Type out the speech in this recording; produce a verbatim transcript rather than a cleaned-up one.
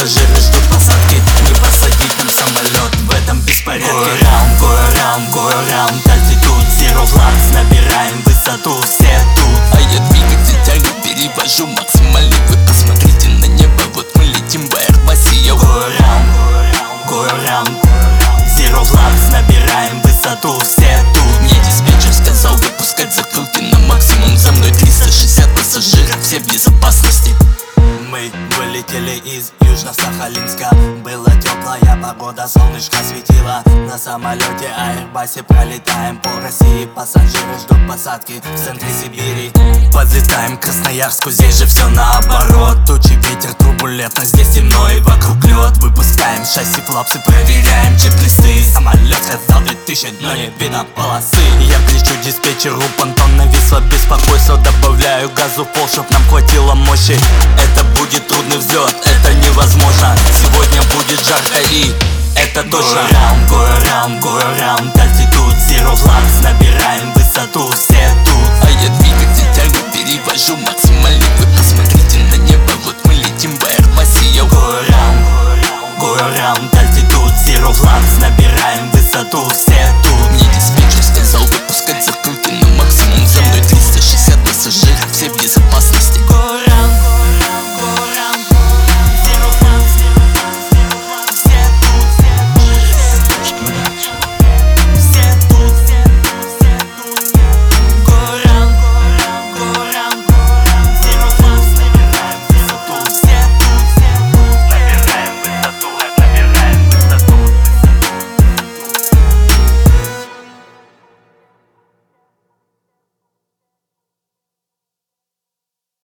пассажиры ждут посадки. Не посадить нам самолет в этом беспорядке. Go around, go around, go around, altitude zero flaps, набираем высоту, все тут. А я двигатель тягу, перевожу максимальный. Вы посмотрите на небо, вот мы летим в Airbus. Я Go around, go around, zero flaps, набираем высоту, все тут. Мне диспетчер сказал выпускать закрылки на максимум. За мной триста шестьдесят пассажиров, все в безопасности. Мы вылетели из Южно-Сахалинска. Была теплая погода, солнышко светило. На самолете Airbus пролетаем по России. Пассажиры ждут посадки в центре Сибири. Подлетаем к Красноярску, здесь же все наоборот. Тучи, ветер, турбулентно, здесь темно и вокруг лед. Выпускаем шасси, флапсы, проверяем чек-листы. Самолет сказал две тысячи, но не видно полосы. Я кричу диспетчеру, понтон нависло беспокойство. Добавляю газу в пол, чтоб нам хватило мощи. Это будет трудный взлет, это невозможно. Сегодня будет жарко и это точно. Go around, go around, go around, altitude zero flaps, набираем высоту, все тут. А я двигатель